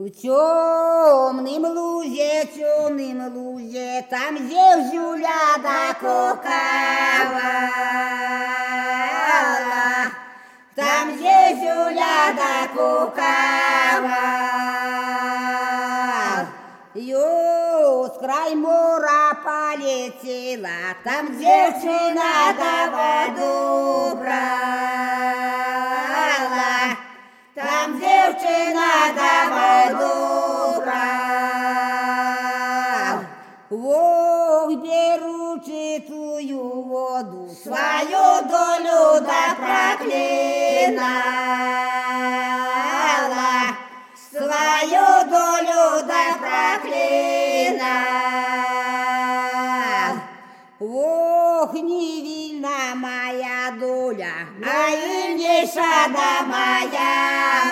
В темном лузе, там зевзюля докукала, там зевзюля докукала. Ё с край мора полетела, там девчина до воду брала, там девчина до воду брала. Ох, беру чистую воду, свою долю да проклинала, свою долю да проклинала. Ох, невинна моя доля, а ильнейша да моя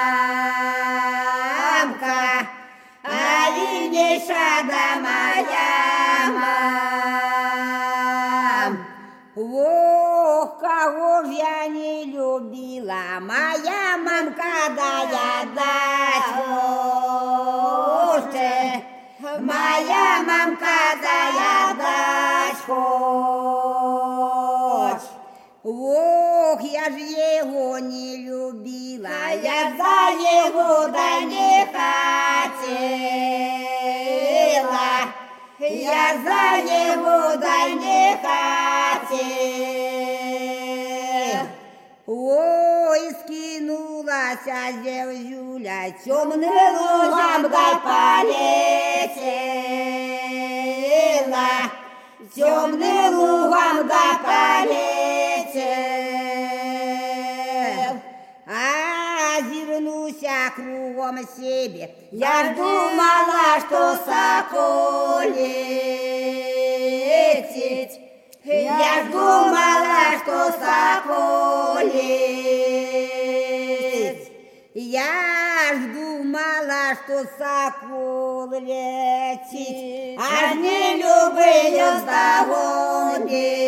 мамка, а ильнейша да моя мамка. Ох, кого ж я не любила, моя мамка, да я дать хочет, моя мамка, да я дать хочет. Ох, я ж его не любила, я за его да не хотела, я за него да не хотела. Ой, скинулась зевзюля, темным лугом да полетела, темным лугом да полетела. Озирнуся кругом себе, я ж думала, что соколетить, я ж думала, что соколеть, я ж думала, что сокол летит, аж не любую здогон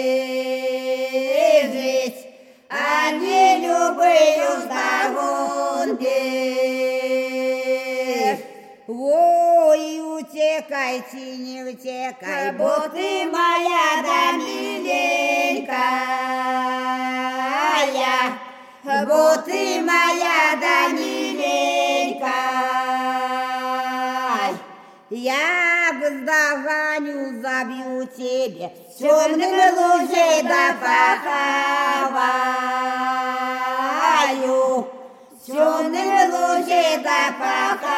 бежит, а не любую здогон бежит. Ой, утекайте, не утекай, бо ты моя да миленькая, бо ты моя да миленькая. Я вздоганю, забью тебе, темным лужей да поховаю, темным лужей да поховаю.